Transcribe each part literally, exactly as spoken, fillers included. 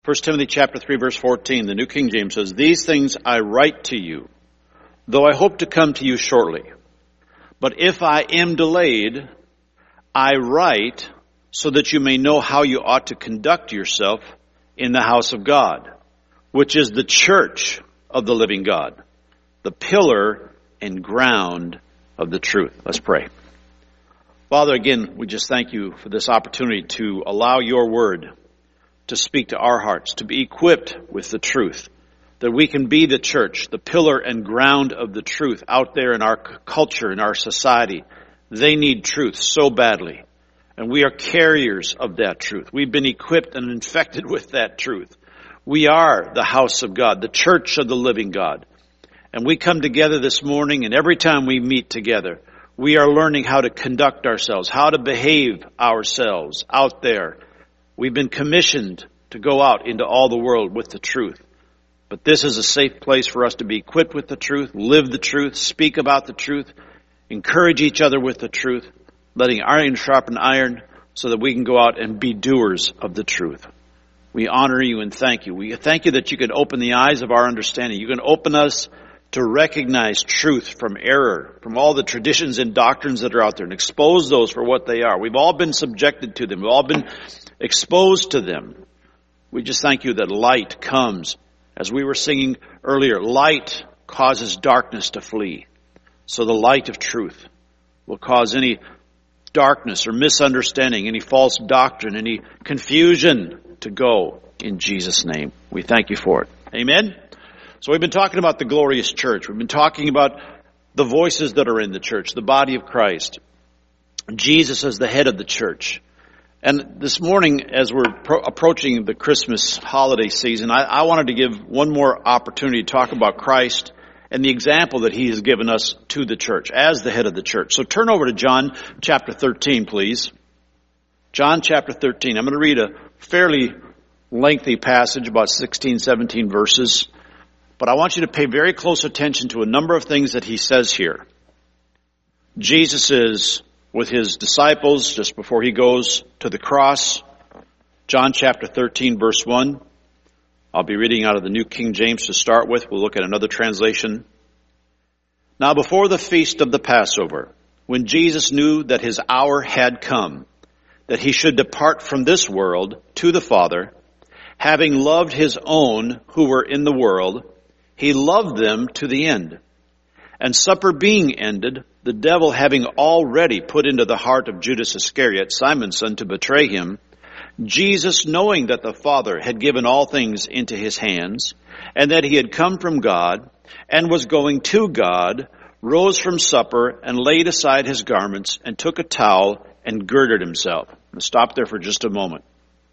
First Timothy chapter three, verse fourteen, the New King James says, "These things I write to you, though I hope to come to you shortly. But if I am delayed, I write so that you may know how you ought to conduct yourself in the house of God, which is the church of the living God, the pillar and ground of the truth." Let's pray. Father, again, we just thank you for this opportunity to allow your word to speak to our hearts, to be equipped with the truth, that we can be the church, the pillar and ground of the truth out there in our culture, in our society. They need truth so badly, and we are carriers of that truth. We've been equipped and infected with that truth. We are the house of God, the church of the living God. And we come together this morning, and every time we meet together, we are learning how to conduct ourselves, how to behave ourselves out there. We've been commissioned to go out into all the world with the truth. But this is a safe place for us to be equipped with the truth, live the truth, speak about the truth, encourage each other with the truth, letting iron sharpen iron so that we can go out and be doers of the truth. We honor you and thank you. We thank you that you can open the eyes of our understanding. You can open us to recognize truth from error, from all the traditions and doctrines that are out there, and expose those for what they are. We've all been subjected to them. We've all been exposed to them. We just thank you that light comes. As we were singing earlier, light causes darkness to flee. So the light of truth will cause any darkness or misunderstanding, any false doctrine, any confusion to go in Jesus' name. We thank you for it. Amen? So we've been talking about the glorious church. We've been talking about the voices that are in the church, the body of Christ. Jesus as the head of the church. And this morning, as we're pro- approaching the Christmas holiday season, I, I wanted to give one more opportunity to talk about Christ and the example that he has given us to the church as the head of the church. So turn over to John chapter thirteen, please. John chapter thirteen. I'm going to read a fairly lengthy passage, about sixteen, seventeen verses. But I want you to pay very close attention to a number of things that he says here. Jesus is with his disciples just before he goes to the cross. John chapter thirteen, verse one. I'll be reading out of the New King James to start with. We'll look at another translation. "Now before the feast of the Passover, when Jesus knew that his hour had come, that he should depart from this world to the Father, having loved his own who were in the world, he loved them to the end. And supper being ended, the devil having already put into the heart of Judas Iscariot, Simon's son, to betray him, Jesus, knowing that the Father had given all things into his hands, and that he had come from God, and was going to God, rose from supper, and laid aside his garments, and took a towel, and girded himself." I'll stop there for just a moment.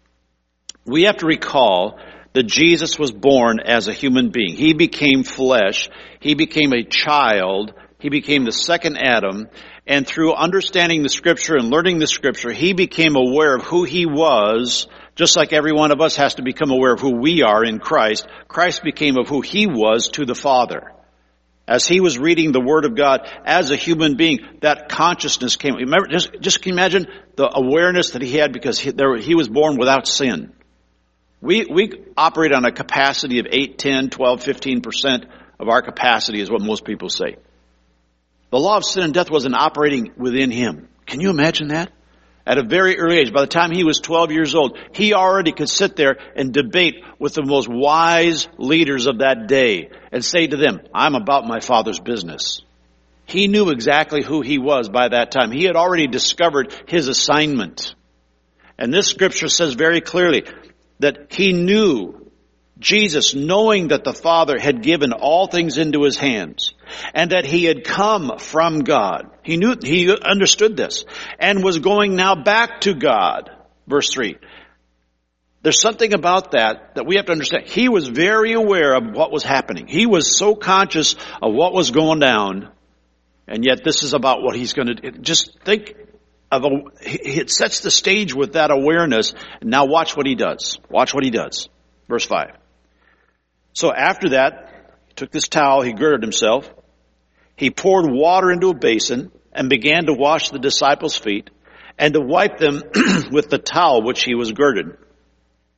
We have to recall that Jesus was born as a human being. He became flesh. He became a child. He became the second Adam. And through understanding the Scripture and learning the Scripture, he became aware of who he was, just like every one of us has to become aware of who we are in Christ. Christ became of who he was to the Father. As he was reading the Word of God as a human being, that consciousness came. Remember, just, just can you imagine the awareness that he had because he, there, he was born without sin. We we operate on a capacity of eight, ten, twelve, fifteen percent of our capacity is what most people say. The law of sin and death wasn't operating within him. Can you imagine that? At a very early age, by the time he was twelve years old, he already could sit there and debate with the most wise leaders of that day and say to them, "I'm about my Father's business." He knew exactly who he was by that time. He had already discovered his assignment. And this scripture says very clearly that he knew, Jesus, knowing that the Father had given all things into his hands and that he had come from God. He knew, he understood this and was going now back to God. Verse three. There's something about that that we have to understand. He was very aware of what was happening. He was so conscious of what was going down. And yet this is about what he's going to do. Just think of a, it sets the stage with that awareness. Now watch what he does. Watch what he does. Verse five. "So after that, he took this towel, he girded himself. He poured water into a basin and began to wash the disciples' feet and to wipe them with the towel which he was girded.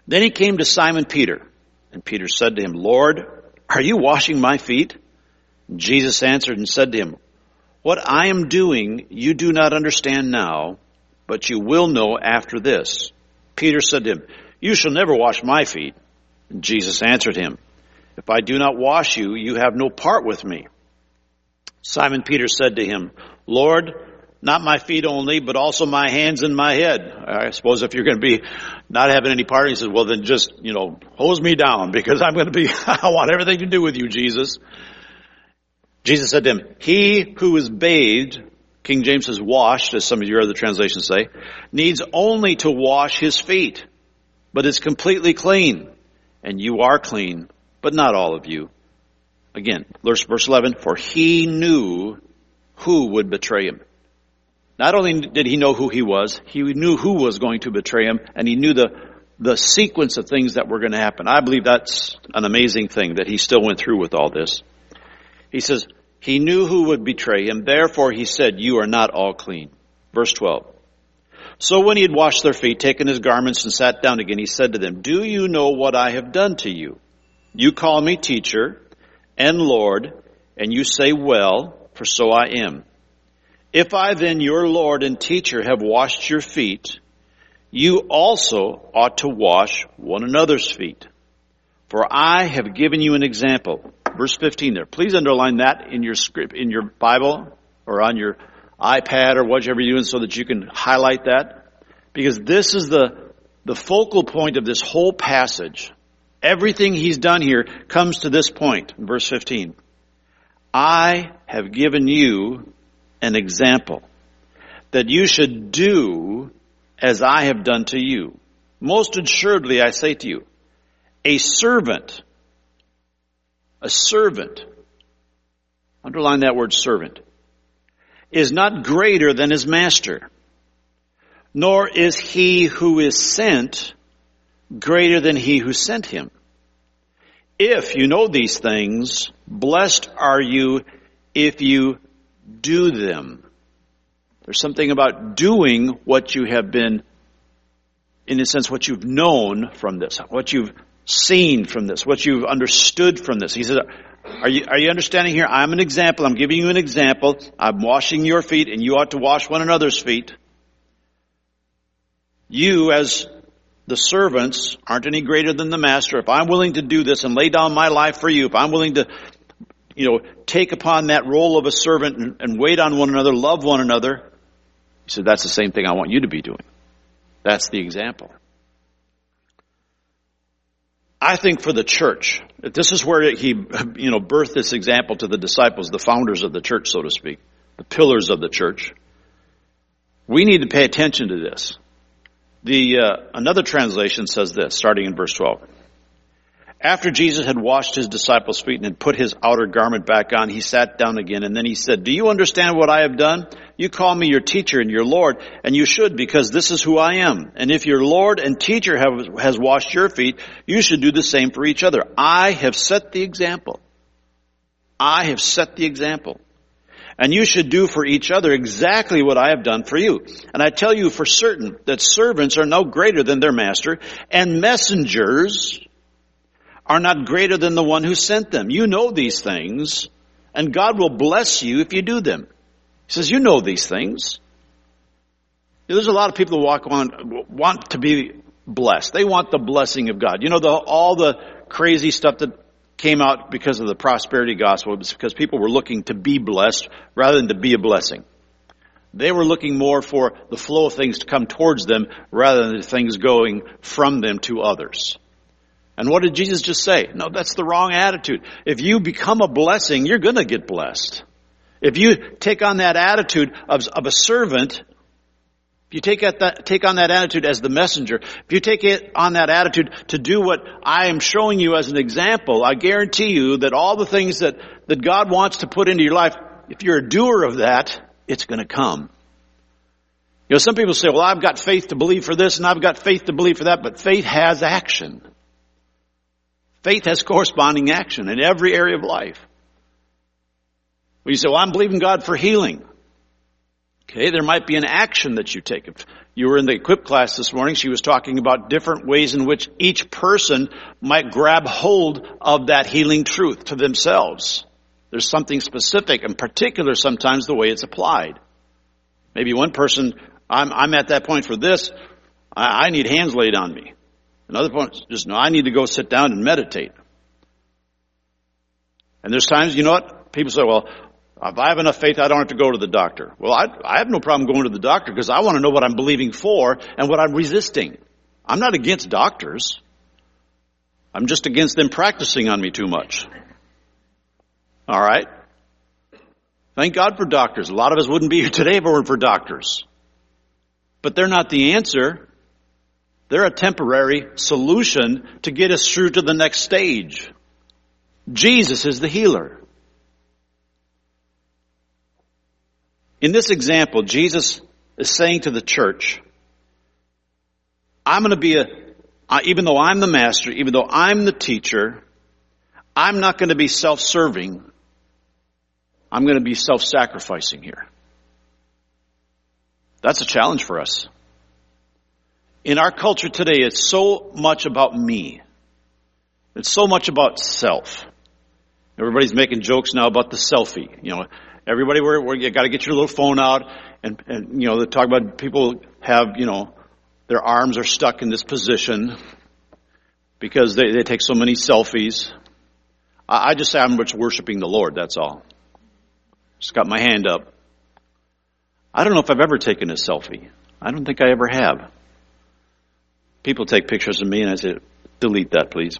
Then he came to Simon Peter, and Peter said to him, Lord, are you washing my feet? And Jesus answered and said to him, what I am doing you do not understand now, but you will know after this. Peter said to him, you shall never wash my feet. And Jesus answered him, if I do not wash you, you have no part with me. Simon Peter said to him, Lord, not my feet only, but also my hands and my head. I suppose if you're going to be not having any part, he says, well, then just, you know, hose me down because I'm going to be, I want everything to do with you, Jesus. Jesus said to him, he who is bathed, King James says washed, as some of your other translations say, needs only to wash his feet, but is completely clean. And you are clean, but not all of you. Again, verse eleven, for he knew who would betray him. Not only did he know who he was, he knew who was going to betray him, and he knew the, the sequence of things that were going to happen. I believe that's an amazing thing, that he still went through with all this. He says, he knew who would betray him, therefore he said, you are not all clean. Verse twelve. So when he had washed their feet, taken his garments, and sat down again, he said to them, do you know what I have done to you? You call me teacher and Lord, and you say, well, for so I am. If I then, your Lord and teacher, have washed your feet, you also ought to wash one another's feet. For I have given you an example. Verse fifteen there. Please underline that in your script, in your Bible, or on your iPad, or whatever you're doing, so that you can highlight that. Because this is the, the focal point of this whole passage. Everything he's done here comes to this point, in verse fifteen. I have given you an example, that you should do as I have done to you. Most assuredly, I say to you, a servant, a servant, underline that word servant, is not greater than his master, nor is he who is sent greater than he who sent him. If you know these things, blessed are you if you do them. There's something about doing what you have been, in a sense, what you've known from this, what you've seen from this, what you've understood from this. He says, are you, are you understanding here? I'm an example. I'm giving you an example. I'm washing your feet, and you ought to wash one another's feet. You, as the servants, aren't any greater than the master. If I'm willing to do this and lay down my life for you, if I'm willing to, you know, take upon that role of a servant and, and wait on one another, love one another, he said, that's the same thing I want you to be doing. That's the example. I think for the church, this is where he, you know, birthed this example to the disciples, the founders of the church, so to speak, the pillars of the church. We need to pay attention to this. The uh, another translation says this, starting in verse twelve. After Jesus had washed his disciples' feet and had put his outer garment back on, he sat down again, and then he said, do you understand what I have done? You call me your teacher and your Lord, and you should, because this is who I am. And if your Lord and teacher have, has washed your feet, you should do the same for each other. I have set the example. I have set the example. And you should do for each other exactly what I have done for you. And I tell you for certain that servants are no greater than their master, and messengers are not greater than the one who sent them. You know these things, and God will bless you if you do them. He says, you know these things. There's a lot of people who walk on, want to be blessed. They want the blessing of God. You know, the, all the crazy stuff that came out because of the prosperity gospel was because people were looking to be blessed rather than to be a blessing. They were looking more for the flow of things to come towards them rather than things going from them to others. And what did Jesus just say? No, that's the wrong attitude. If you become a blessing, you're going to get blessed. If you take on that attitude of, of a servant, if you take, at that, take on that attitude as the messenger, if you take it on that attitude to do what I am showing you as an example, I guarantee you that all the things that, that God wants to put into your life, if you're a doer of that, it's going to come. You know, some people say, well, I've got faith to believe for this and I've got faith to believe for that, but faith has action. Faith has corresponding action in every area of life. When you say, well, I'm believing God for healing. Okay, there might be an action that you take. If you were in the equip class this morning, she was talking about different ways in which each person might grab hold of that healing truth to themselves. There's something specific and particular sometimes the way it's applied. Maybe one person, I'm, I'm at that point for this, I, I need hands laid on me. Another point, just no, I need to go sit down and meditate. And there's times, you know what? People say, well, if I have enough faith, I don't have to go to the doctor. Well, I, I have no problem going to the doctor because I want to know what I'm believing for and what I'm resisting. I'm not against doctors. I'm just against them practicing on me too much. All right? Thank God for doctors. A lot of us wouldn't be here today if it weren't for doctors. But they're not the answer. They're a temporary solution to get us through to the next stage. Jesus is the healer. In this example, Jesus is saying to the church, I'm going to be a, uh, even though I'm the master, even though I'm the teacher, I'm not going to be self-serving. I'm going to be self-sacrificing here. That's a challenge for us. In our culture today, it's so much about me. It's so much about self. Everybody's making jokes now about the selfie. You know, everybody, we're, we're, you got to get your little phone out, and, and you know, they talk about people have, you know, their arms are stuck in this position because they, they take so many selfies. I, I just say I'm just worshiping the Lord. That's all. Just got my hand up. I don't know if I've ever taken a selfie. I don't think I ever have. People take pictures of me, and I say, delete that, please.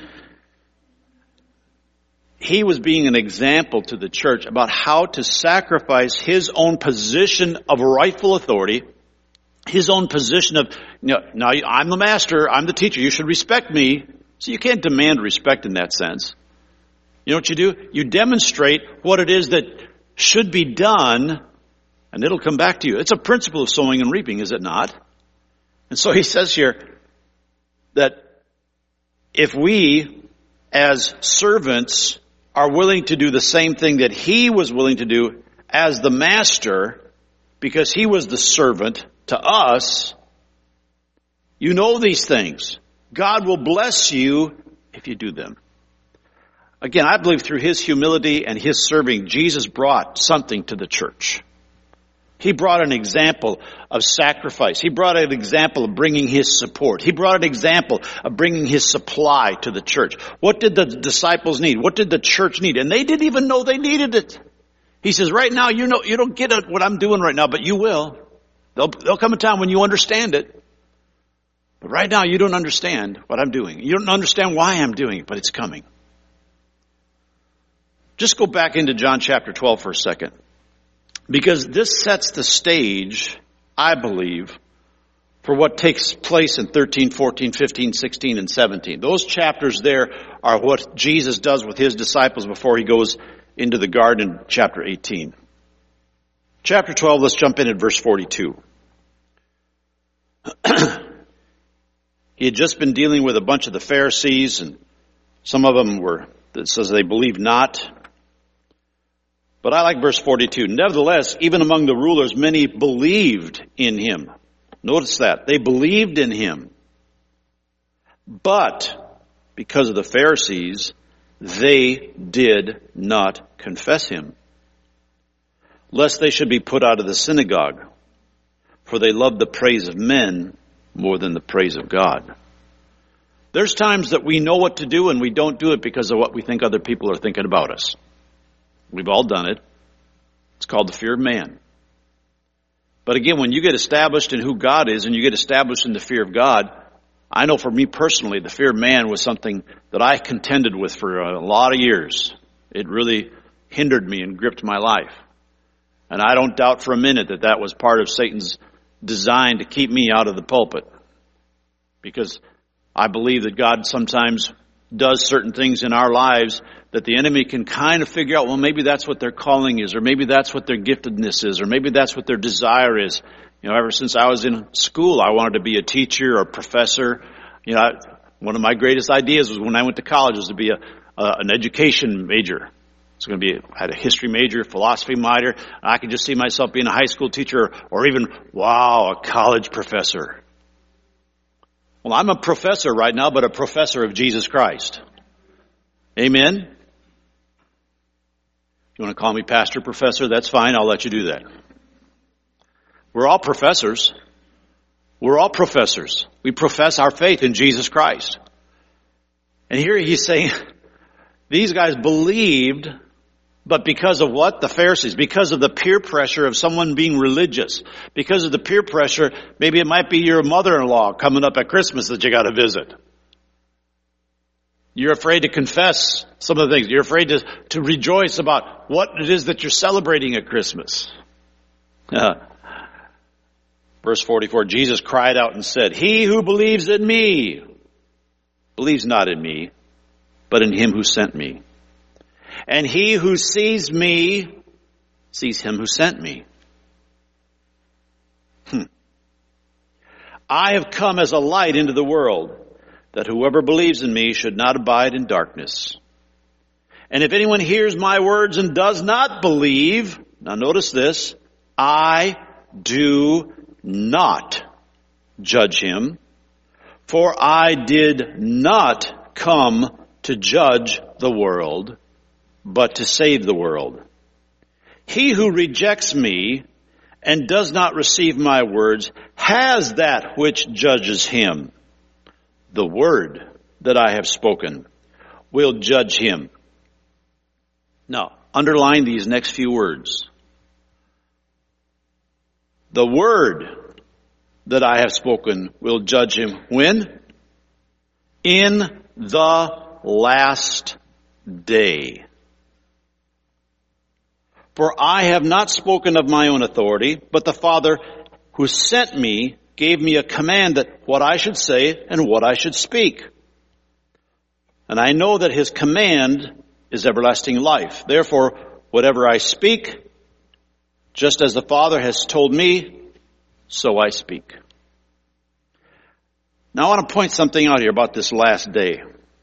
He was being an example to the church about how to sacrifice his own position of rightful authority, his own position of, you know, now I'm the master, I'm the teacher, you should respect me. So you can't demand respect in that sense. You know what you do? You demonstrate what it is that should be done, and it'll come back to you. It's a principle of sowing and reaping, is it not? And so he says here that if we, as servants, are willing to do the same thing that he was willing to do as the master, because he was the servant to us, you know these things. God will bless you if you do them. Again, I believe through his humility and his serving, Jesus brought something to the church. He brought an example of sacrifice. He brought an example of bringing his support. He brought an example of bringing his supply to the church. What did the disciples need? What did the church need? And they didn't even know they needed it. He says, right now, you know, you don't get what I'm doing right now, but you will. There'll, there'll come a time when you understand it. But right now, you don't understand what I'm doing. You don't understand why I'm doing it, but it's coming. Just go back into John chapter twelve for a second. Because this sets the stage, I believe, for what takes place in thirteen, fourteen, fifteen, sixteen, and seventeen. Those chapters there are what Jesus does with his disciples before he goes into the garden, chapter eighteen. Chapter twelve, let's jump in at verse forty-two. He had just been dealing with a bunch of the Pharisees, and some of them were, it says they believed not. But I like verse forty-two. Nevertheless, even among the rulers, many believed in him. Notice that. They believed in him. But because of the Pharisees, they did not confess him, lest they should be put out of the synagogue. For they loved the praise of men more than the praise of God. There's times that we know what to do and we don't do it because of what we think other people are thinking about us. We've all done it. It's called the fear of man. But again, when you get established in who God is and you get established in the fear of God, I know for me personally, the fear of man was something that I contended with for a lot of years. It really hindered me and gripped my life. And I don't doubt for a minute that that was part of Satan's design to keep me out of the pulpit. Because I believe that God sometimes does certain things in our lives that the enemy can kind of figure out, well, maybe that's what their calling is, or maybe that's what their giftedness is, or maybe that's what their desire is. You know, ever since I was in school, I wanted to be a teacher or a professor. You know, I, one of my greatest ideas was when I went to college was to be a, a an education major. was going to be, I had a history major, philosophy minor. I could just see myself being a high school teacher or even, wow, a college professor. Well, I'm a professor right now, but a professor of Jesus Christ. Amen? You want to call me pastor, professor? That's fine. I'll let you do that. We're all professors. We're all professors. We profess our faith in Jesus Christ. And here he's saying, these guys believed, but because of what? The Pharisees. Because of the peer pressure of someone being religious. Because of the peer pressure, maybe it might be your mother-in-law coming up at Christmas that you got to visit. You're afraid to confess some of the things. You're afraid to, to rejoice about what it is that you're celebrating at Christmas. Uh, verse forty-four, Jesus cried out and said, "He who believes in me believes not in me, but in him who sent me. And he who sees me sees him who sent me. Hmm. I have come as a light into the world, that whoever believes in me should not abide in darkness. And if anyone hears my words and does not believe," now notice this, "I do not judge him, for I did not come to judge the world, but to save the world. He who rejects me and does not receive my words has that which judges him. The word that I have spoken will judge him." Now, underline these next few words. The word that I have spoken will judge him. When? In the last day. For I have not spoken of my own authority, but the Father who sent me gave me a command that what I should say and what I should speak. And I know that his command is everlasting life. Therefore, whatever I speak, just as the Father has told me, so I speak. Now I want to point something out here about this last day.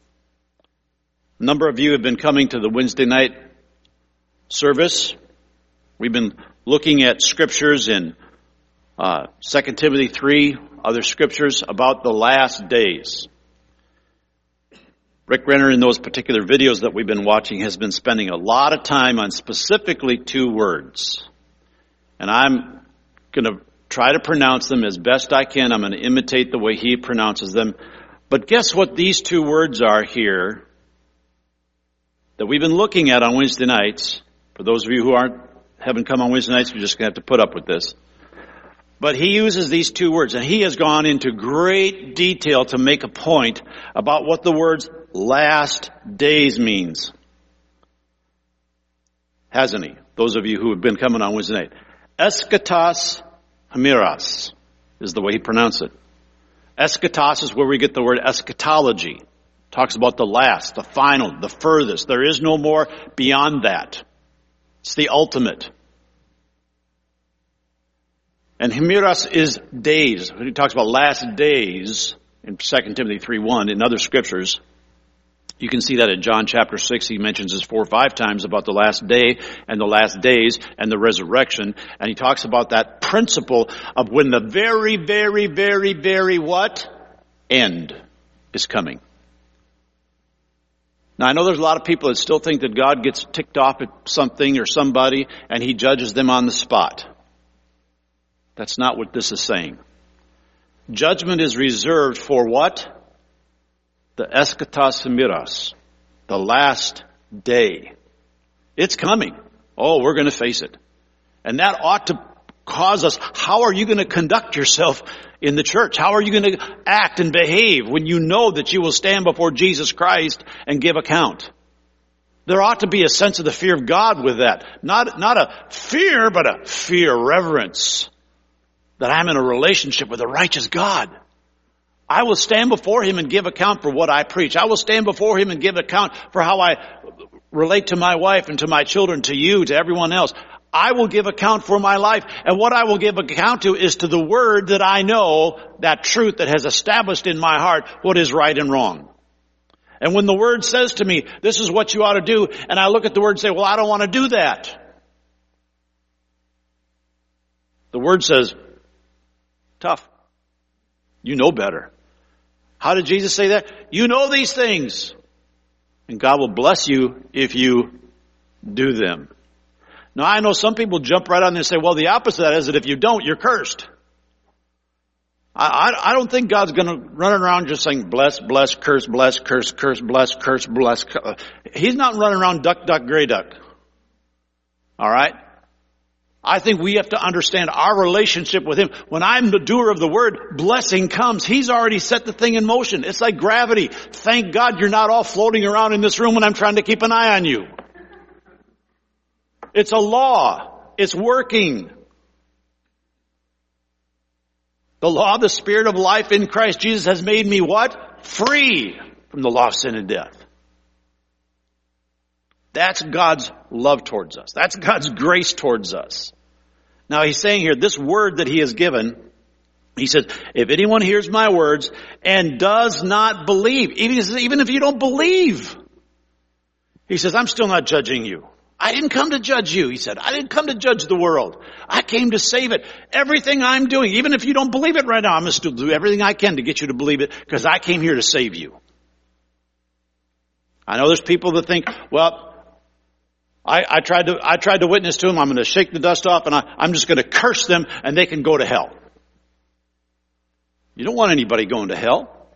A number of you have been coming to the Wednesday night service. We've been looking at scriptures in uh, Second Timothy three, other scriptures about the last days. Rick Renner, in those particular videos that we've been watching, has been spending a lot of time on specifically two words. And I'm going to try to pronounce them as best I can. I'm going to imitate the way he pronounces them. But guess what these two words are here that we've been looking at on Wednesday nights? For those of you who aren't haven't come on Wednesday nights, you're just going to have to put up with this. But he uses these two words, and he has gone into great detail to make a point about what the words last days means. Hasn't he? Those of you who have been coming on Wednesday night. Eschatos hemiras is the way he pronounced it. Eschatos is where we get the word eschatology. It talks about the last, the final, the furthest. There is no more beyond that. It's the ultimate. And hemiras is days. When he talks about last days in Second Timothy three one, in other scriptures, you can see that in John chapter six. He mentions this four or five times about the last day and the last days and the resurrection. And he talks about that principle of when the very, very, very, very what? End is coming. Now, I know there's a lot of people that still think that God gets ticked off at something or somebody and he judges them on the spot. That's not what this is saying. Judgment is reserved for what? The eschatos hemiras, the last day. It's coming. Oh, we're going to face it. And that ought to cause us, how are you going to conduct yourself in the church? How are you going to act and behave when you know that you will stand before Jesus Christ and give account? There ought to be a sense of the fear of God with that. Not, not a fear, but a fear, reverence. That I'm in a relationship with a righteous God. I will stand before him and give account for what I preach. I will stand before him and give account for how I relate to my wife and to my children, to you, to everyone else. I will give account for my life. And what I will give account to is to the word that I know, that truth that has established in my heart what is right and wrong. And when the Word says to me, this is what you ought to do, and I look at the Word and say, well, I don't want to do that. The Word says, tough. You know better. How did Jesus say that? You know these things. And God will bless you if you do them. Now, I know some people jump right on there and say, well, the opposite of that is that if you don't, you're cursed. I, I, I don't think God's going to run around just saying, bless, bless, curse, bless, curse, curse, bless, curse, bless. He's not running around duck, duck, gray duck. All right? I think we have to understand our relationship with Him. When I'm the doer of the Word, blessing comes. He's already set the thing in motion. It's like gravity. Thank God you're not all floating around in this room when I'm trying to keep an eye on you. It's a law. It's working. The law of the Spirit of life in Christ Jesus has made me what? Free from the law of sin and death. That's God's love towards us. That's God's grace towards us. Now He's saying here, this word that He has given, He says, if anyone hears my words and does not believe, even, even if you don't believe, He says, I'm still not judging you. I didn't come to judge you, He said. I didn't come to judge the world. I came to save it. Everything I'm doing, even if you don't believe it right now, I'm going to still do everything I can to get you to believe it because I came here to save you. I know there's people that think, well, I, I tried to I tried to witness to them. I'm going to shake the dust off and I, I'm just going to curse them and they can go to hell. You don't want anybody going to hell.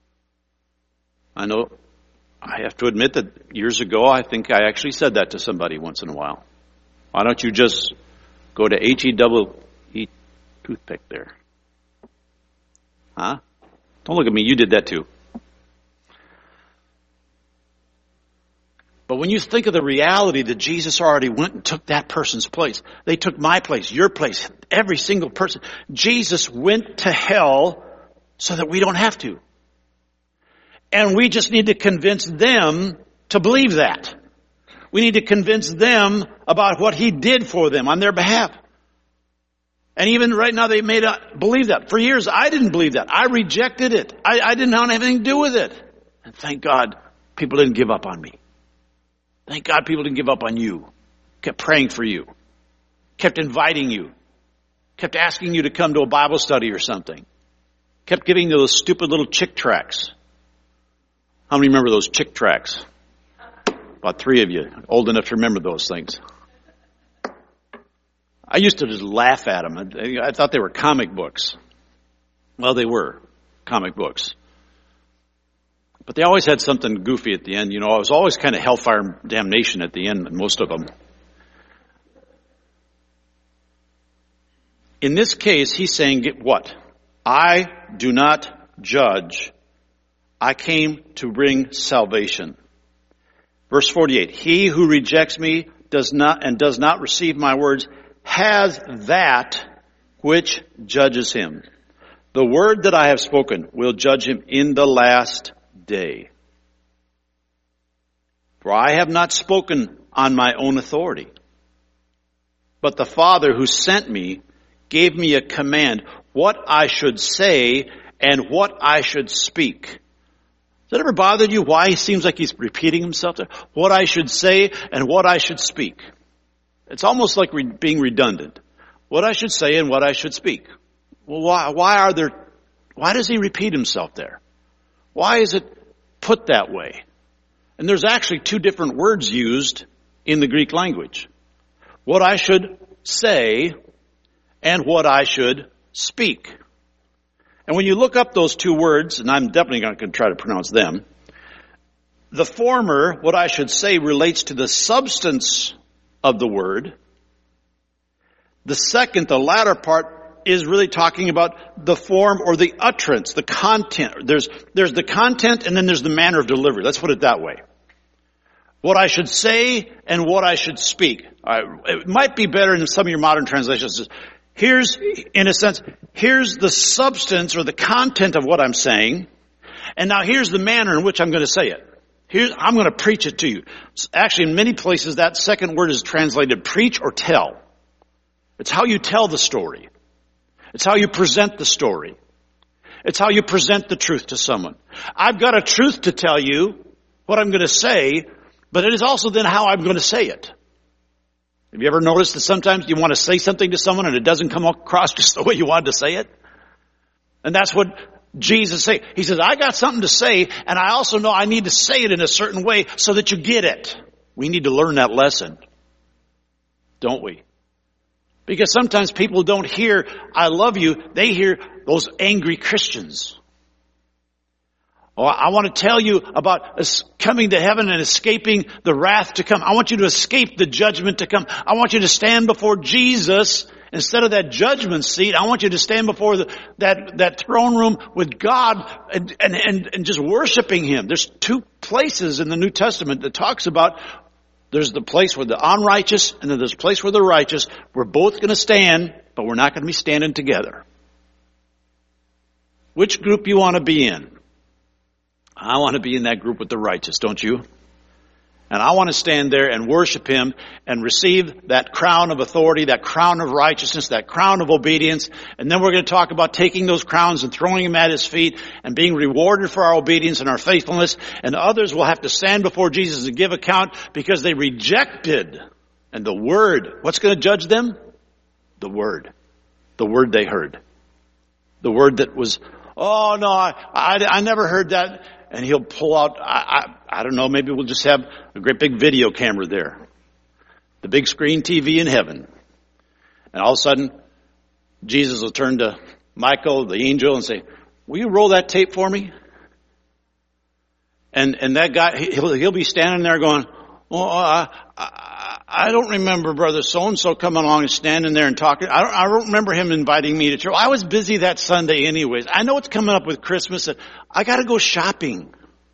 I know. I have to admit that years ago, I think I actually said that to somebody once in a while. Why don't you just go to H E double E toothpick there? Huh? Don't look at me. You did that too. But when you think of the reality that Jesus already went and took that person's place, they took my place, your place, every single person. Jesus went to hell so that we don't have to. And we just need to convince them to believe that. We need to convince them about what He did for them on their behalf. And even right now they may not believe that. For years I didn't believe that. I rejected it. I, I didn't want anything to do with it. And thank God people didn't give up on me. Thank God people didn't give up on you. Kept praying for you. Kept inviting you. Kept asking you to come to a Bible study or something. Kept giving you those stupid little chick tracts. How many remember those chick tracts? About three of you, old enough to remember those things. I used to just laugh at them. I thought they were comic books. Well, they were comic books. But they always had something goofy at the end. You know, it was always kind of hellfire and damnation at the end, most of them. In this case, he's saying, what? I do not judge. I came to bring salvation. Verse forty-eight, he who rejects me does not and does not receive my words has that which judges him. The word that I have spoken will judge him in the last day. For I have not spoken on my own authority, but the Father who sent me gave me a command what I should say and what I should speak. Has that ever bothered you why he seems like he's repeating himself there? What I should say and what I should speak. It's almost like re- being redundant. What I should say and what I should speak. Well, why, why are there, why does he repeat himself there? Why is it put that way? And there's actually two different words used in the Greek language. What I should say and what I should speak. And when you look up those two words, and I'm definitely going to try to pronounce them, the former, what I should say, relates to the substance of the word. The second, the latter part, is really talking about the form or the utterance, the content. There's, there's the content and then there's the manner of delivery. Let's put it that way. What I should say and what I should speak. Uh, it might be better in some of your modern translations. Here's, in a sense, here's the substance or the content of what I'm saying. And now here's the manner in which I'm going to say it. Here's, I'm going to preach it to you. Actually, in many places, that second word is translated preach or tell. It's how you tell the story. It's how you present the story. It's how you present the truth to someone. I've got a truth to tell you, what I'm going to say, but it is also then how I'm going to say it. Have you ever noticed that sometimes you want to say something to someone and it doesn't come across just the way you wanted to say it? And that's what Jesus said. He says, I got something to say, and I also know I need to say it in a certain way so that you get it. We need to learn that lesson, don't we? Because sometimes people don't hear, I love you. They hear those angry Christians. Oh, I want to tell you about coming to heaven and escaping the wrath to come. I want you to escape the judgment to come. I want you to stand before Jesus instead of that judgment seat. I want you to stand before the, that, that throne room with God and, and, and, and just worshiping Him. There's two places in the New Testament that talks about there's the place where the unrighteous and then there's a place where the righteous. We're both going to stand, but we're not going to be standing together. Which group you want to be in? I want to be in that group with the righteous, don't you? And I want to stand there and worship Him and receive that crown of authority, that crown of righteousness, that crown of obedience. And then we're going to talk about taking those crowns and throwing them at His feet and being rewarded for our obedience and our faithfulness. And others will have to stand before Jesus and give account because they rejected. And the Word, what's going to judge them? The Word. The Word they heard. The Word that was, oh no, I, I, I never heard that. And He'll pull out, I, I, I don't know, maybe we'll just have a great big video camera there. The big screen T V in heaven. And all of a sudden, Jesus will turn to Michael, the angel, and say, will you roll that tape for me? And and that guy, he'll, he'll be standing there going, oh, I, I, I don't remember Brother so-and-so coming along and standing there and talking. I don't, I don't remember him inviting me to church. I was busy that Sunday anyways. I know it's coming up with Christmas. And I got to go shopping.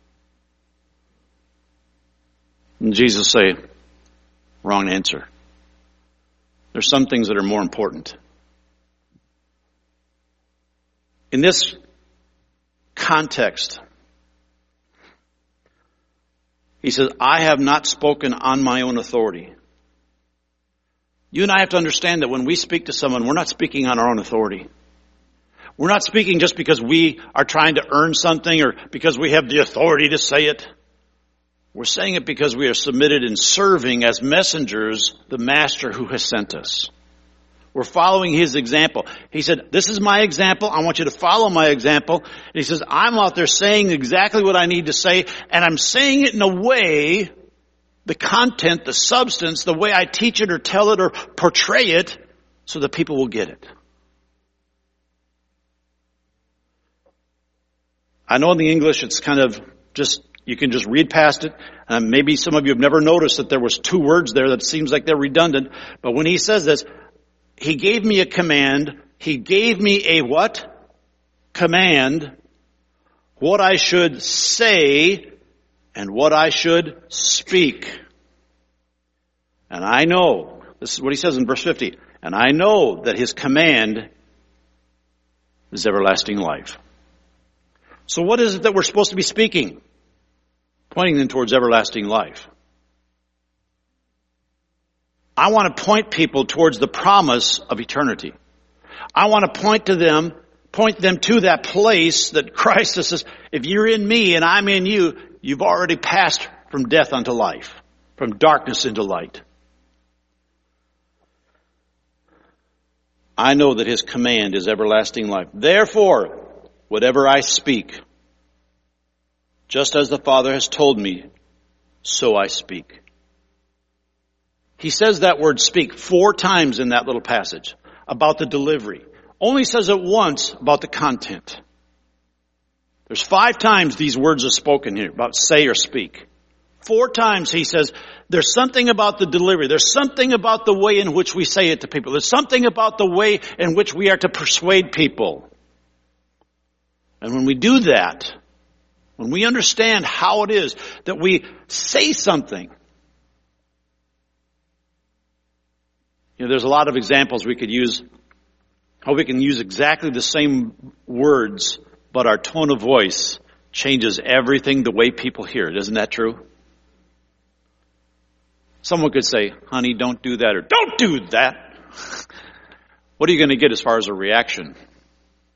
And Jesus say, wrong answer. There's some things that are more important. In this context, He says, I have not spoken on my own authority. You and I have to understand that when we speak to someone, we're not speaking on our own authority. We're not speaking just because we are trying to earn something or because we have the authority to say it. We're saying it because we are submitted in serving as messengers the Master who has sent us. We're following His example. He said, this is my example. I want you to follow my example. And He says, I'm out there saying exactly what I need to say, and I'm saying it in a way, the content, the substance, the way I teach it or tell it or portray it, so that people will get it. I know in the English it's kind of just, you can just read past it. Um, maybe some of you have never noticed that there was two words there that seems like they're redundant. But when He says this, He gave me a command. He gave me a what? Command. What I should say and what I should speak. And I know, this is what He says in verse fifty, and I know that His command is everlasting life. So what is it that we're supposed to be speaking? Pointing them towards everlasting life. I want to point people towards the promise of eternity. I want to point to them, point them to that place that Christ says, if you're in me and I'm in you, you've already passed from death unto life, from darkness into light. I know that His command is everlasting life. Therefore, whatever I speak, just as the Father has told me, so I speak. He says that word speak four times in that little passage about the delivery. Only says it once about the content. There's five times these words are spoken here about say or speak. Four times He says there's something about the delivery. There's something about the way in which we say it to people. There's something about the way in which we are to persuade people. And when we do that, when we understand how it is that we say something, you know, there's a lot of examples we could use, how we can use exactly the same words, but our tone of voice changes everything the way people hear it. Isn't that true? Someone could say, honey, don't do that, or don't do that. What are you going to get as far as a reaction?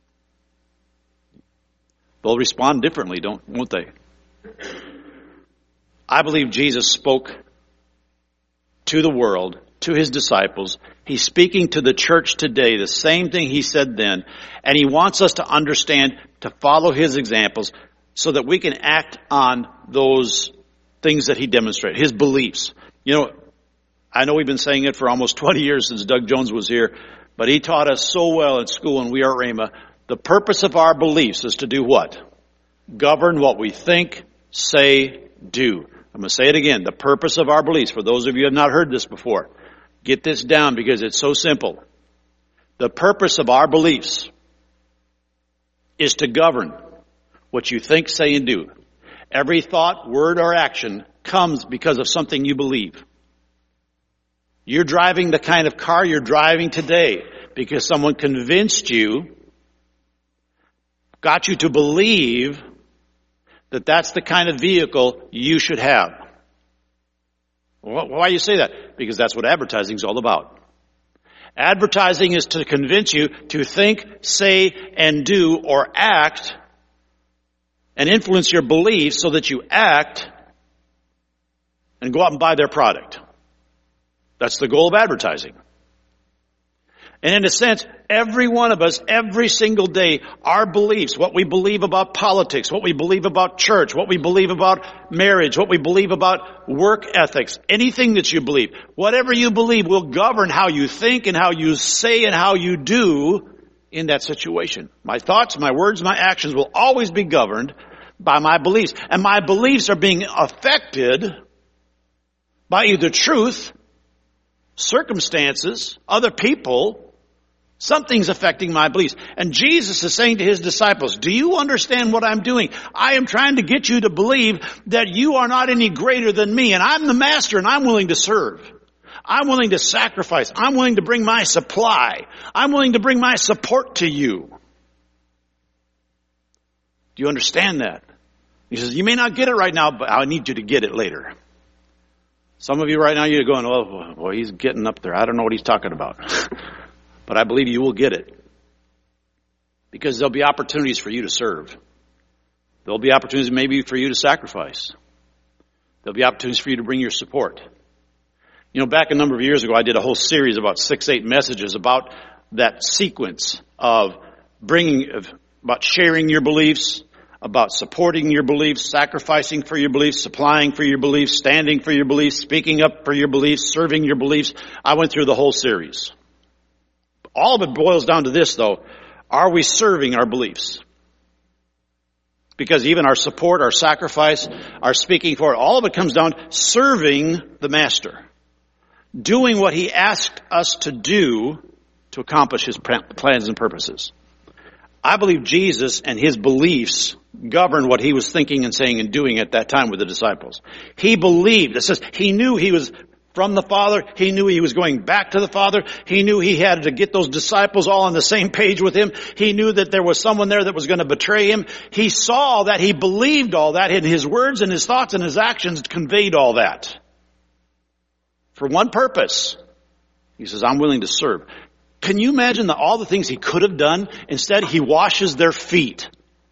They'll respond differently, don't, won't they? I believe Jesus spoke to the world, to his disciples. He's speaking to the church today, the same thing he said then. And he wants us to understand, to follow his examples, so that we can act on those things that he demonstrated, his beliefs. You know, I know we've been saying it for almost twenty years since Doug Jones was here, but he taught us so well at school when we are at Rhema. The purpose of our beliefs is to do what? Govern what we think, say, do. I'm going to say it again. The purpose of our beliefs, for those of you who have not heard this before, get this down because it's so simple. The purpose of our beliefs is to govern what you think, say, and do. Every thought, word, or action comes because of something you believe. You're driving the kind of car you're driving today because someone convinced you, got you to believe that that's the kind of vehicle you should have. Why do you say that? Because that's what advertising is all about. Advertising is to convince you to think, say, and do or act and influence your beliefs so that you act and go out and buy their product. That's the goal of advertising. And in a sense, every one of us, every single day, our beliefs, what we believe about politics, what we believe about church, what we believe about marriage, what we believe about work ethics, anything that you believe, whatever you believe will govern how you think and how you say and how you do in that situation. My thoughts, my words, my actions will always be governed by my beliefs. And my beliefs are being affected by either truth, circumstances, other people. Something's affecting my beliefs. And Jesus is saying to his disciples, do you understand what I'm doing? I am trying to get you to believe that you are not any greater than me, and I'm the master, and I'm willing to serve. I'm willing to sacrifice. I'm willing to bring my supply. I'm willing to bring my support to you. Do you understand that? He says, you may not get it right now, but I need you to get it later. Some of you right now, you're going, oh, boy, he's getting up there. I don't know what he's talking about. But I believe you will get it. Because there'll be opportunities for you to serve. There'll be opportunities maybe for you to sacrifice. There'll be opportunities for you to bring your support. You know, back a number of years ago, I did a whole series, about six, eight messages about that sequence of bringing, of, about sharing your beliefs, about supporting your beliefs, sacrificing for your beliefs, supplying for your beliefs, standing for your beliefs, speaking up for your beliefs, serving your beliefs. I went through the whole series. All of it boils down to this, though. Are we serving our beliefs? Because even our support, our sacrifice, our speaking for it, all of it comes down to serving the Master. Doing what he asked us to do to accomplish his plans and purposes. I believe Jesus and his beliefs govern what he was thinking and saying and doing at that time with the disciples. He believed. It says he knew he was from the Father. He knew he was going back to the Father. He knew he had to get those disciples all on the same page with him. He knew that there was someone there that was going to betray him. He saw that. He believed all that. And his words and his thoughts and his actions conveyed all that. For one purpose. He says, I'm willing to serve. Can you imagine the, all the things he could have done? Instead, he washes their feet.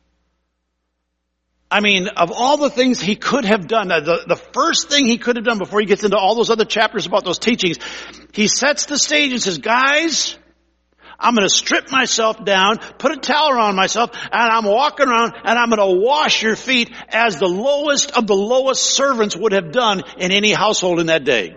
I mean, of all the things he could have done, the, the first thing he could have done before he gets into all those other chapters about those teachings, he sets the stage and says, guys, I'm going to strip myself down, put a towel around myself, and I'm walking around and I'm going to wash your feet as the lowest of the lowest servants would have done in any household in that day.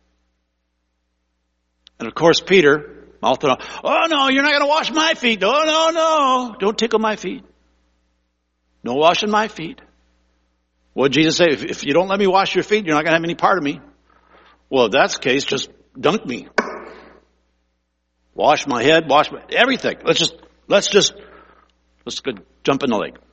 And of course, Peter, mouthing off, oh no, you're not going to wash my feet. No, no, no. Don't tickle my feet. No washing my feet. What did Jesus say? If, if you don't let me wash your feet, you're not going to have any part of me. Well, if that's the case, just dunk me. Wash my head, wash my, everything. Let's just, let's just, let's go jump in the lake.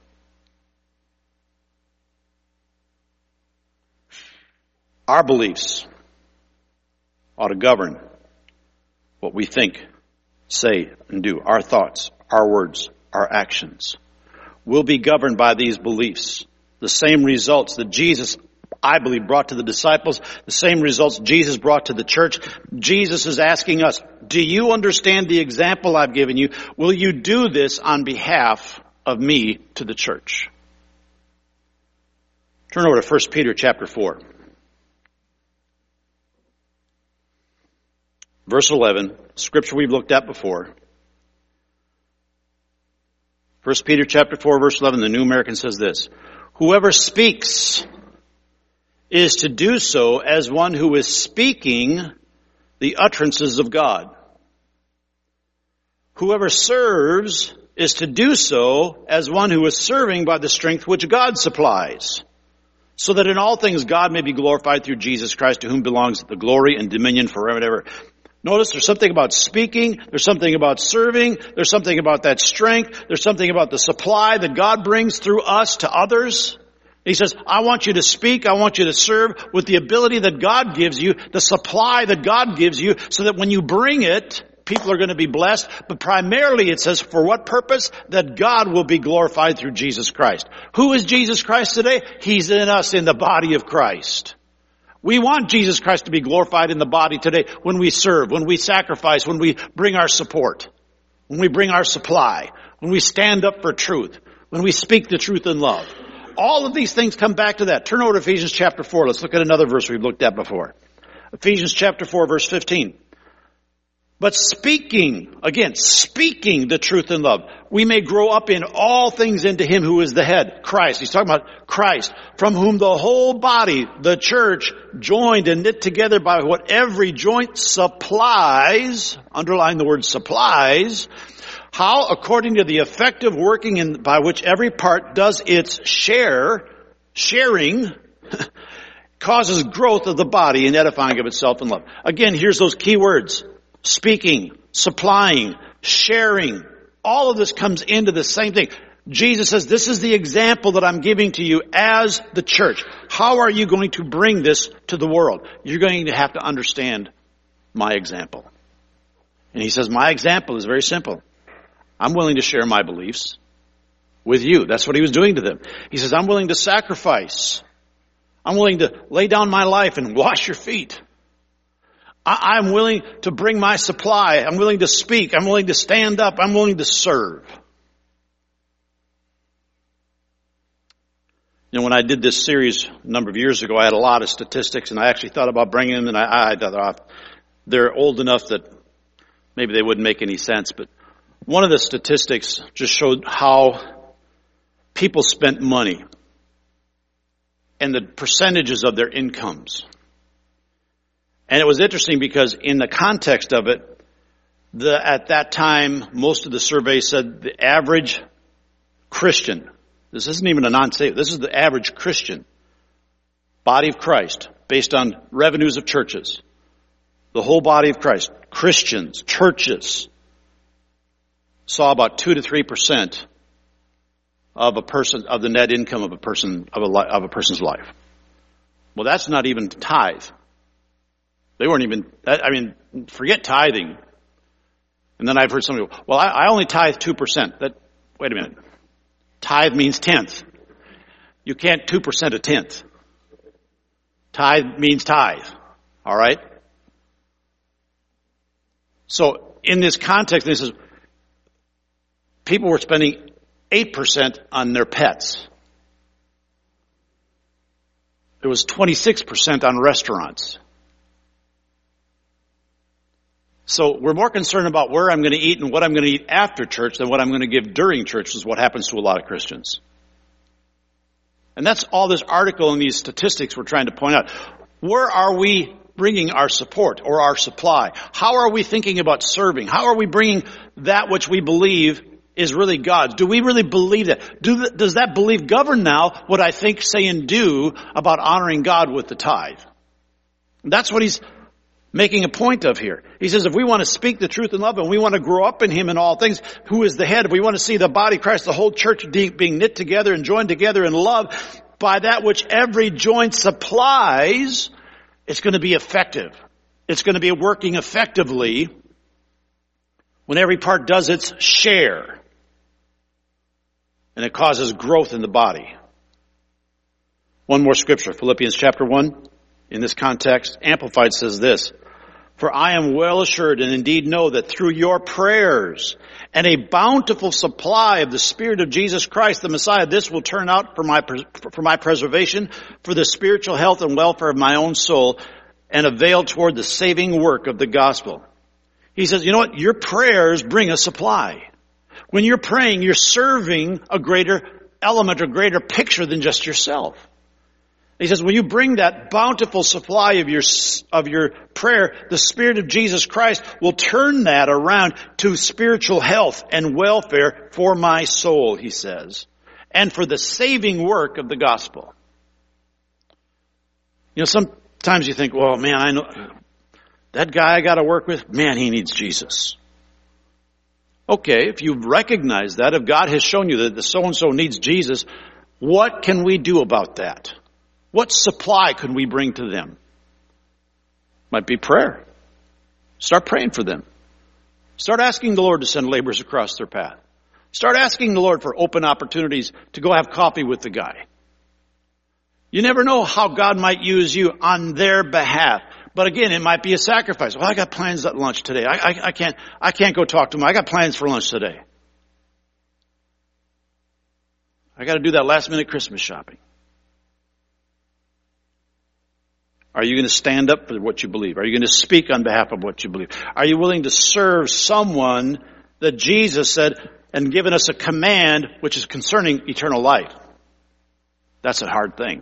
Our beliefs ought to govern what we think, say, and do. Our thoughts, our words, our actions will be governed by these beliefs. The same results that Jesus, I believe, brought to the disciples, the same results Jesus brought to the church. Jesus is asking us, do you understand the example I've given you? Will you do this on behalf of me to the church? Turn over to First Peter chapter four. Verse eleven, scripture we've looked at before. First Peter chapter four, verse eleven, the New American says this: whoever speaks is to do so as one who is speaking the utterances of God. Whoever serves is to do so as one who is serving by the strength which God supplies, so that in all things God may be glorified through Jesus Christ, to whom belongs the glory and dominion forever and ever. Notice there's something about speaking, there's something about serving, there's something about that strength, there's something about the supply that God brings through us to others. He says, I want you to speak, I want you to serve with the ability that God gives you, the supply that God gives you, so that when you bring it, people are going to be blessed. But primarily it says, for what purpose? That God will be glorified through Jesus Christ. Who is Jesus Christ today? He's in us, in the body of Christ. We want Jesus Christ to be glorified in the body today when we serve, when we sacrifice, when we bring our support, when we bring our supply, when we stand up for truth, when we speak the truth in love. All of these things come back to that. Turn over to Ephesians chapter four. Let's look at another verse we've looked at before. Ephesians chapter four, verse fifteen. But speaking, again, speaking the truth in love, we may grow up in all things into him who is the head, Christ. He's talking about Christ, from whom the whole body, the church, joined and knit together by what every joint supplies, underline the word supplies, how, according to the effective working in, by which every part does its share, sharing, causes growth of the body and edifying of itself in love. Again, here's those key words. Speaking, supplying, sharing. All of this comes into the same thing. Jesus says, this is the example that I'm giving to you as the church. How are you going to bring this to the world? You're going to have to understand my example. And he says, my example is very simple. I'm willing to share my beliefs with you. That's what he was doing to them. He says, I'm willing to sacrifice. I'm willing to lay down my life and wash your feet. I'm willing to bring my supply. I'm willing to speak. I'm willing to stand up. I'm willing to serve. You know, when I did this series a number of years ago, I had a lot of statistics, and I actually thought about bringing them, and I, I thought they're old enough that maybe they wouldn't make any sense. But one of the statistics just showed how people spent money and the percentages of their incomes. And it was interesting because in the context of it, the, at that time, most of the surveys said the average Christian, this isn't even a non-saved, this is the average Christian, body of Christ, based on revenues of churches. The whole body of Christ, Christians, churches, saw about two to three percent of a person, of the net income of a person, of a, of a person's life. Well, that's not even tithe. They weren't even, I mean, forget tithing. And then I've heard somebody go, well, I, I only tithe two percent. That, wait a minute. Tithe means tenth. You can't two percent a tenth. Tithe means tithe. All right? So in this context, this is, people were spending eight percent on their pets. It was twenty-six percent on restaurants. So we're more concerned about where I'm going to eat and what I'm going to eat after church than what I'm going to give during church, is what happens to a lot of Christians. And that's all this article and these statistics we're trying to point out. Where are we bringing our support or our supply? How are we thinking about serving? How are we bringing that which we believe is really God's? Do we really believe that? Do the, does that belief govern now what I think, say, and do about honoring God with the tithe? That's what he's making a point of here. He says if we want to speak the truth in love and we want to grow up in him in all things, who is the head, if we want to see the body of Christ, the whole church being knit together and joined together in love by that which every joint supplies, it's going to be effective. It's going to be working effectively when every part does its share. And it causes growth in the body. One more scripture, Philippians chapter one. In this context, Amplified says this: For I am well assured and indeed know that through your prayers and a bountiful supply of the Spirit of Jesus Christ, the Messiah, this will turn out for my, for my preservation, for the spiritual health and welfare of my own soul, and avail toward the saving work of the gospel. He says, you know what? Your prayers bring a supply. When you're praying, you're serving a greater element, a greater picture than just yourself. He says, when you bring that bountiful supply of your, of your prayer, the Spirit of Jesus Christ will turn that around to spiritual health and welfare for my soul, he says, and for the saving work of the gospel. You know, sometimes you think, well, man, I know that guy I got to work with, man, he needs Jesus. Okay, if you recognize that, if God has shown you that the so-and-so needs Jesus, what can we do about that? What supply could we bring to them? Might be prayer. Start praying for them. Start asking the Lord to send laborers across their path. Start asking the Lord for open opportunities to go have coffee with the guy. You never know how God might use you on their behalf. But again, it might be a sacrifice. Well, I got plans at lunch today. I, I, I can't, I can't go talk to him. I got plans for lunch today. I got to do that last minute Christmas shopping. Are you going to stand up for what you believe? Are you going to speak on behalf of what you believe? Are you willing to serve someone that Jesus said and given us a command which is concerning eternal life? That's a hard thing.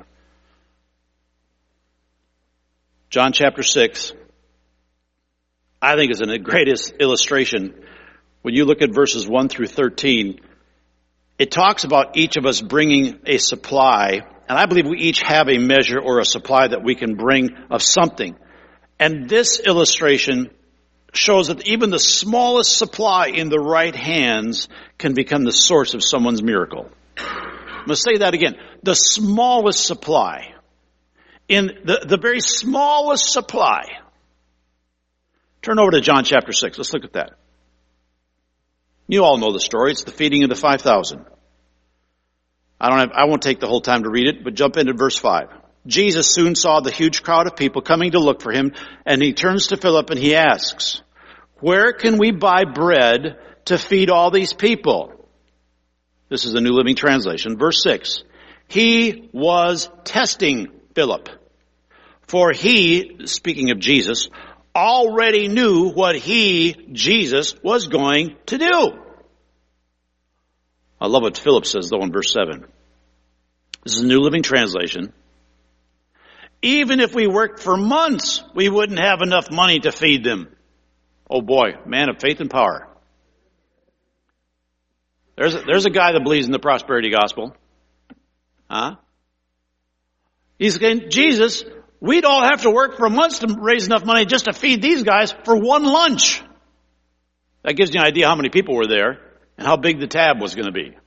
John chapter six, I think, is the greatest illustration. When you look at verses one through thirteen, it talks about each of us bringing a supply. And I believe we each have a measure or a supply that we can bring of something. And this illustration shows that even the smallest supply in the right hands can become the source of someone's miracle. I'm going to say that again. The smallest supply. In the, the very smallest supply. Turn over to John chapter six. Let's look at that. You all know the story. It's the feeding of the five thousand. I don't have, I won't take the whole time to read it, but jump into verse five. Jesus soon saw the huge crowd of people coming to look for him, and he turns to Philip and he asks, where can we buy bread to feed all these people? This is the New Living Translation. Verse six. He was testing Philip, for he, speaking of Jesus, already knew what he, Jesus, was going to do. I love what Philip says, though, in verse seven. This is a New Living Translation. Even if we worked for months, we wouldn't have enough money to feed them. Oh boy, man of faith and power. There's a, there's a guy that believes in the prosperity gospel. Huh? He's saying, Jesus, we'd all have to work for months to raise enough money just to feed these guys for one lunch. That gives you an idea how many people were there and how big the tab was going to be.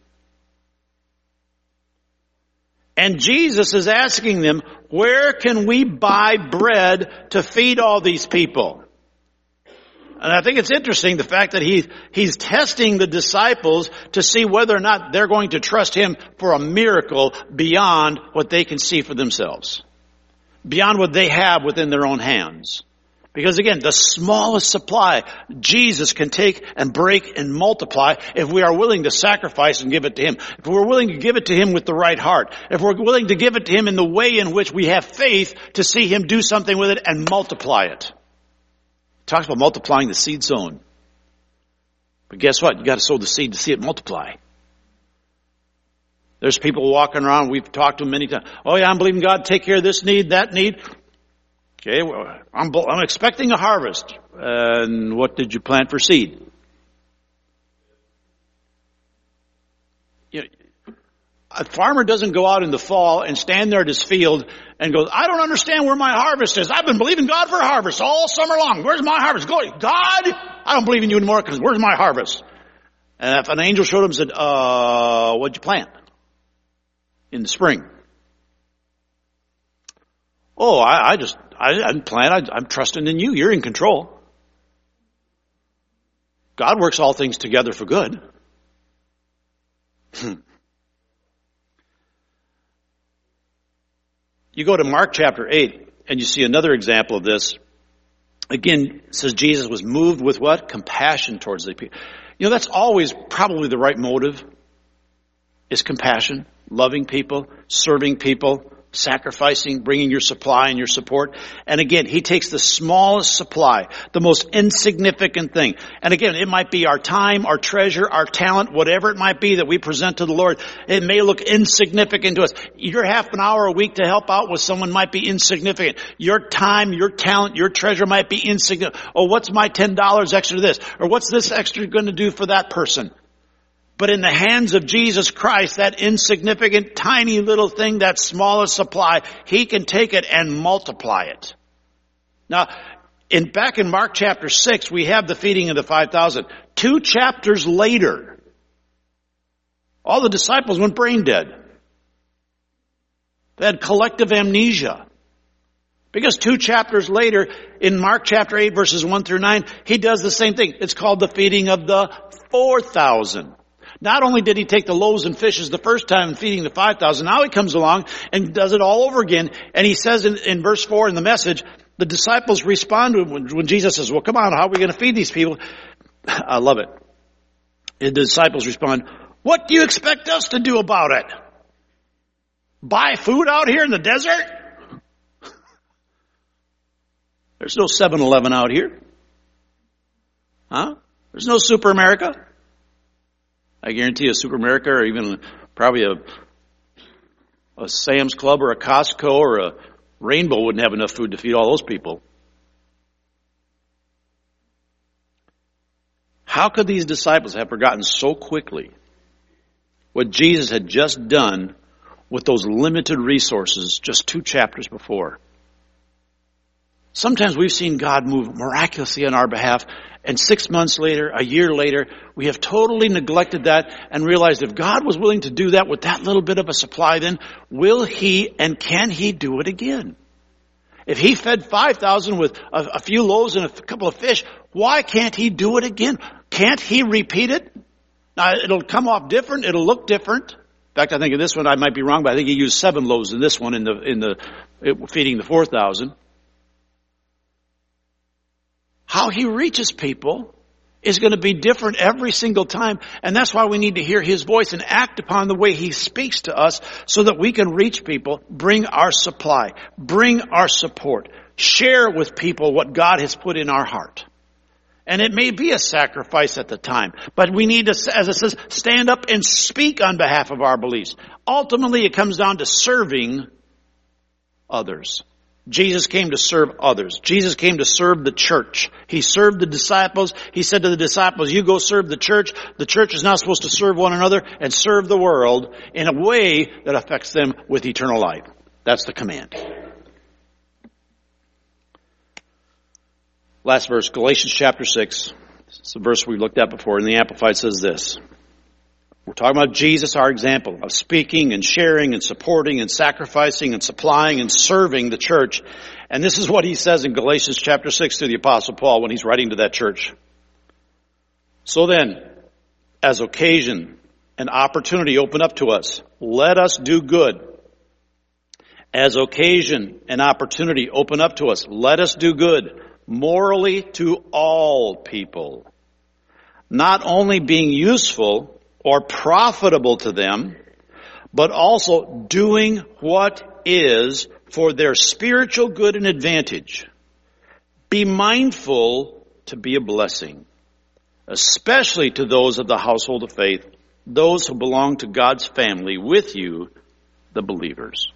And Jesus is asking them, where can we buy bread to feed all these people? And I think it's interesting the fact that he, he's testing the disciples to see whether or not they're going to trust him for a miracle beyond what they can see for themselves. Beyond what they have within their own hands. Because again, the smallest supply Jesus can take and break and multiply if we are willing to sacrifice and give it to him. If we're willing to give it to him with the right heart. If we're willing to give it to him in the way in which we have faith to see him do something with it and multiply it. It talks about multiplying the seed sown. But guess what? You got to sow the seed to see it multiply. There's people walking around, we've talked to them many times. Oh yeah, I'm believing God to take care of this need, that need. Okay, well, I'm, I'm expecting a harvest. And what did you plant for seed? You know, a farmer doesn't go out in the fall and stand there at his field and goes, I don't understand where my harvest is. I've been believing God for a harvest all summer long. Where's my harvest? Glory, God, I don't believe in you anymore because where's my harvest? And if an angel showed him and said, uh, what'd you plant? In the spring. Oh, I, I just, I didn't plan. I, I'm trusting in you. You're in control. God works all things together for good. You go to Mark chapter eight and you see another example of this. Again, it says Jesus was moved with what? Compassion towards the people. You know, that's always probably the right motive, is compassion, loving people, serving people, sacrificing, bringing your supply and your support. And again, he takes the smallest supply, the most insignificant thing. And again, it might be our time, our treasure, our talent, whatever it might be that we present to the Lord. It may look insignificant to us. Your half an hour a week to help out with someone might be insignificant. Your time, your talent, your treasure might be insignificant. Oh, what's my ten dollars extra to this? Or what's this extra going to do for that person? But in the hands of Jesus Christ, that insignificant, tiny little thing, that smallest supply, he can take it and multiply it. Now, in, back in Mark chapter six, we have the feeding of the five thousand. Two chapters later, all the disciples went brain dead. They had collective amnesia. Because two chapters later, in Mark chapter eight, verses one through nine, he does the same thing. It's called the feeding of the four thousand. Not only did he take the loaves and fishes the first time feeding the five thousand, now he comes along and does it all over again. And he says in, in verse four in the message, the disciples respond to him when, when Jesus says, well, come on, how are we going to feed these people? I love it. And the disciples respond, what do you expect us to do about it? Buy food out here in the desert? There's no seven eleven out here. Huh? There's no Super America. I guarantee a Super America or even probably a, a Sam's Club or a Costco or a Rainbow wouldn't have enough food to feed all those people. How could these disciples have forgotten so quickly what Jesus had just done with those limited resources just two chapters before? Sometimes we've seen God move miraculously on our behalf, and six months later, a year later, we have totally neglected that and realized if God was willing to do that with that little bit of a supply, then will he and can he do it again? If he fed five thousand with a, a few loaves and a couple of fish, why can't he do it again? Can't he repeat it? Now, it'll come off different. It'll look different. In fact, I think in this one I might be wrong, but I think he used seven loaves in this one in the in the it, feeding the four thousand. How he reaches people is going to be different every single time. And that's why we need to hear his voice and act upon the way he speaks to us so that we can reach people, bring our supply, bring our support, share with people what God has put in our heart. And it may be a sacrifice at the time, but we need to, as it says, stand up and speak on behalf of our beliefs. Ultimately, it comes down to serving others. Jesus came to serve others. Jesus came to serve the church. He served the disciples. He said to the disciples, you go serve the church. The church is not supposed to serve one another and serve the world in a way that affects them with eternal life. That's the command. Last verse, Galatians chapter six. It's the verse we looked at before, and the Amplified says this. We're talking about Jesus, our example of speaking and sharing and supporting and sacrificing and supplying and serving the church. And this is what he says in Galatians chapter six to the Apostle Paul when he's writing to that church. So then, as occasion and opportunity open up to us, let us do good. As occasion and opportunity open up to us, let us do good, morally to all people. Not only being useful or profitable to them, but also doing what is for their spiritual good and advantage. Be mindful to be a blessing, especially to those of the household of faith, those who belong to God's family with you, the believers.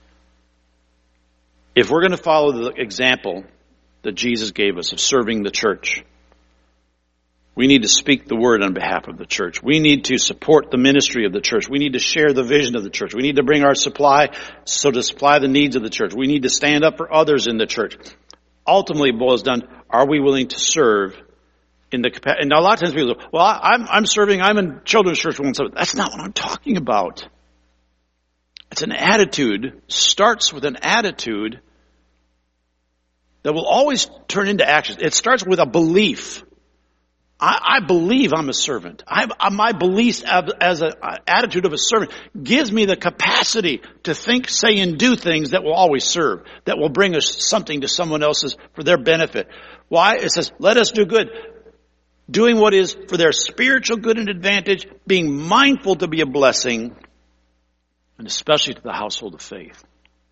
If we're going to follow the example that Jesus gave us of serving the church, we need to speak the word on behalf of the church. We need to support the ministry of the church. We need to share the vision of the church. We need to bring our supply so to supply the needs of the church. We need to stand up for others in the church. Ultimately, it boils down, are we willing to serve in the capacity? And a lot of times people go, well, I'm, I'm serving, I'm in children's church. That's not what I'm talking about. It's an attitude, starts with an attitude that will always turn into action. It starts with a belief I, I believe I'm a servant. I, I, my belief as an attitude of a servant gives me the capacity to think, say, and do things that will always serve, that will bring us something to someone else's for their benefit. Why? It says, let us do good. Doing what is for their spiritual good and advantage, being mindful to be a blessing, and especially to the household of faith.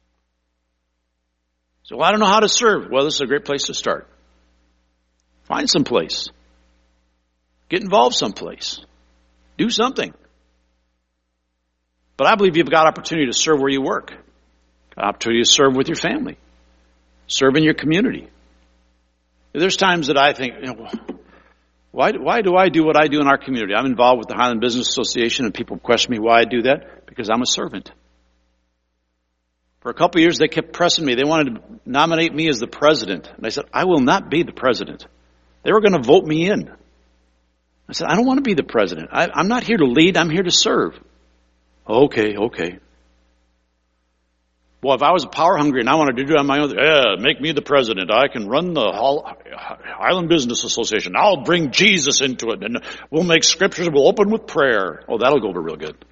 So well, I don't know how to serve. Well, this is a great place to start. Find some place. Get involved someplace. Do something. But I believe you've got opportunity to serve where you work. Got opportunity to serve with your family. Serve in your community. There's times that I think, you know, why, why do I do what I do in our community? I'm involved with the Highland Business Association, and people question me why I do that. Because I'm a servant. For a couple of years, they kept pressing me. They wanted to nominate me as the president. And I said, I will not be the president. They were going to vote me in. I said, I don't want to be the president. I, I'm not here to lead. I'm here to serve. Okay, okay. Well, if I was power hungry and I wanted to do it on my own, yeah, make me the president. I can run the Highland Business Association. I'll bring Jesus into it, and we'll make scriptures. We'll open with prayer. Oh, that'll go over real good.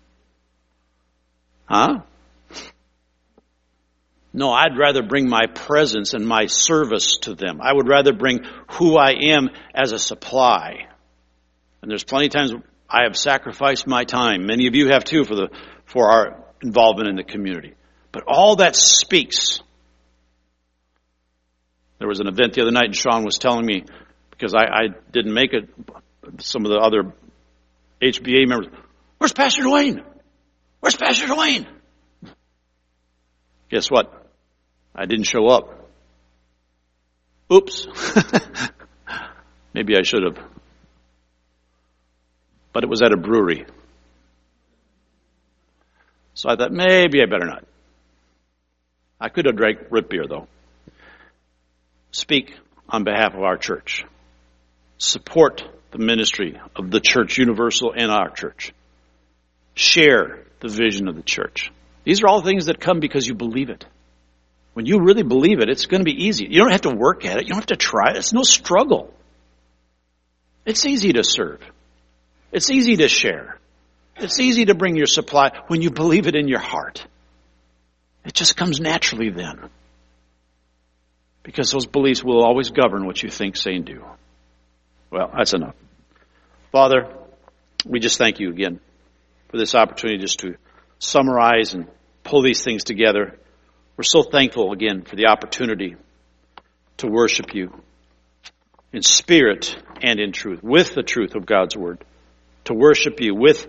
Huh? No, I'd rather bring my presence and my service to them. I would rather bring who I am as a supply. And there's plenty of times I have sacrificed my time. Many of you have too for the for our involvement in the community. But all that speaks. There was an event the other night, and Sean was telling me, because I, I didn't make it, some of the other H B A members, where's Pastor Dwayne? Where's Pastor Dwayne? Guess what? I didn't show up. Oops. Maybe I should have. But it was at a brewery. So I thought, maybe I better not. I could have drank root beer, though. Speak on behalf of our church. Support the ministry of the church universal and our church. Share the vision of the church. These are all things that come because you believe it. When you really believe it, it's going to be easy. You don't have to work at it. You don't have to try it. It's no struggle. It's easy to serve. It's easy to share. It's easy to bring your supply when you believe it in your heart. It just comes naturally then. Because those beliefs will always govern what you think, say, and do. Well, that's enough. Father, we just thank you again for this opportunity just to summarize and pull these things together. We're so thankful again for the opportunity to worship you in spirit and in truth, with the truth of God's word, to worship you with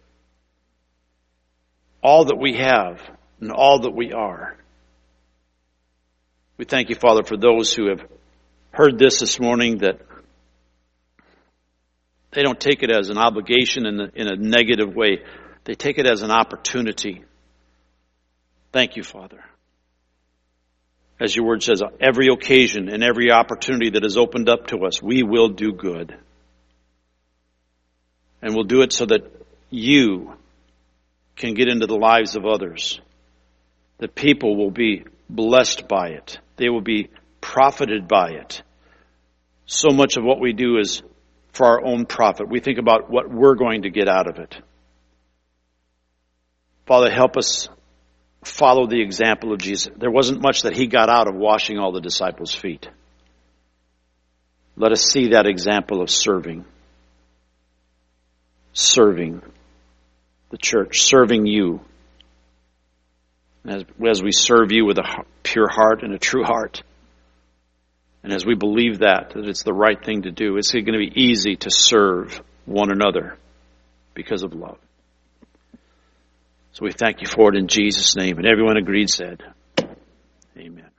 all that we have and all that we are. We thank you, Father, for those who have heard this this morning, that they don't take it as an obligation in, the, in a negative way. They take it as an opportunity. Thank you, Father. As your word says, every occasion and every opportunity that is opened up to us, we will do good. And we'll do it so that you can get into the lives of others. That people will be blessed by it. They will be profited by it. So much of what we do is for our own profit. We think about what we're going to get out of it. Father, help us follow the example of Jesus. There wasn't much that he got out of washing all the disciples' feet. Let us see that example of serving. Serving the church, serving you. As, as we serve you with a pure heart and a true heart. And as we believe that, that it's the right thing to do, it's going to be easy to serve one another because of love. So we thank you for it in Jesus' name. And everyone agreed said, amen.